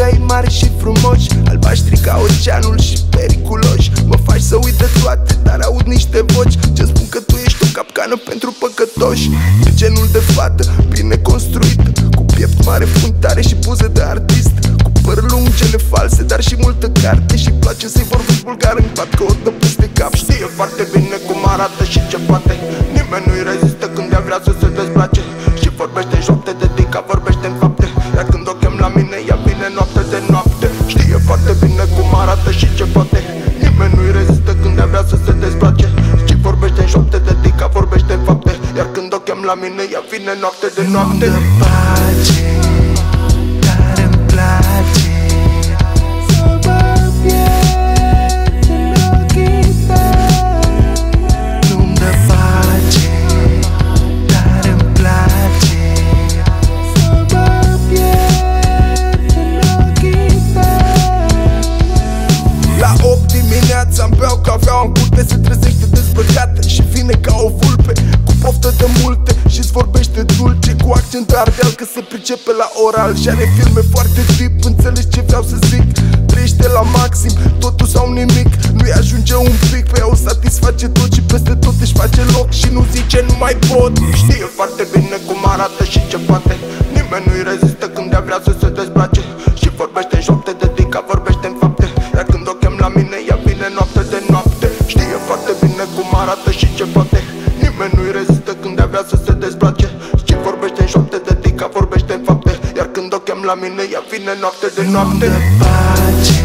ei mari și frumoși, albaștri ca oceanul și periculoși. Mă faci să uit de toate, dar aud niște voci ce-mi spun că tu ești o capcană pentru păcătoși. E genul de fată bine construită, cu piept mare, funtare și buze de artist, cu păr lung, gene false, dar și multă carte. Și place să-i vorbesc bulgar în pat, că o dă peste cap. Știe foarte bine cum arată și ce poate, nimeni nu-i rezistă când ea vrea să se dezbrace. Și vorbește în șoapte de dica, vorbește în fapte, iar când o chem la mine, ea vine noapte de noapte. Știe foarte bine cum arată și ce poate, nimeni nu-i rezistă când ea vrea să se dezbrace. Și vorbește în șoapte de dica, vorbește în fapte, iar când o chem la mine, ea vine noapte de noapte. Nu-mi dă pace, dar îmi place să mă pierd în ochii tăi. Nu-mi dă pace, dar îmi place să mă pierd în ochii tăi. La 8 dimineața îmi beau cafea în curte, se trezește dezbrăcată și vine ca o vulpe, cu poftă de multe și-ți vorbește dulce, cu accent ardeal că se pricepe la oral. Și are filme foarte deep, înțelegi ce vreau să zic. Trăiește la maxim, totul sau nimic, nu-i ajunge un pic, pe ea o satisface tot și peste tot își face loc și nu zice nu mai pot. Știe foarte bine cum arată și ce poate, nimeni nu-i rezistă când ea vrea să se dezbrace. Și vorbește în șoapte de dica, vorbește în fapte, iar când o chem la mine, ea vine noapte de noapte. Știe foarte bine cum arată și ce poate, nimeni nu-i rezistă când ea vrea să se dezbrace. Și vorbește în șoapte de dica, vorbește în fapte, iar când o chem la mine, ea vine noapte de noapte. Nu-mi dă pace,